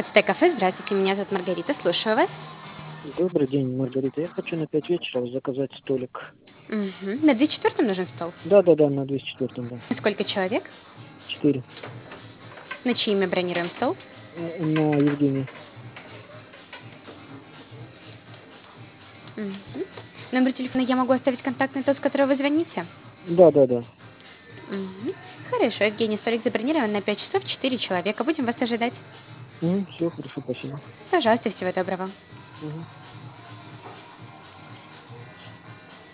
Стек-кафе, здравствуйте, меня зовут Маргарита, слушаю вас. Добрый день, Маргарита. Я хочу на 5 вечера заказать столик. Мгм. На 204 нужен стол? Да-да-да, на 204, да. Сколько человек? 4. На чье имя бронируем стол? На Евгений. Мгм. Номер телефона я могу оставить контактный, тот, с которого вы звоните? Да-да-да. Мгм. Хорошо, Евгений, столик забронирован на 5 часов, 4 человека. Будем вас ожидать. Все хорошо, спасибо. Пожалуйста, всего доброго. Мгм.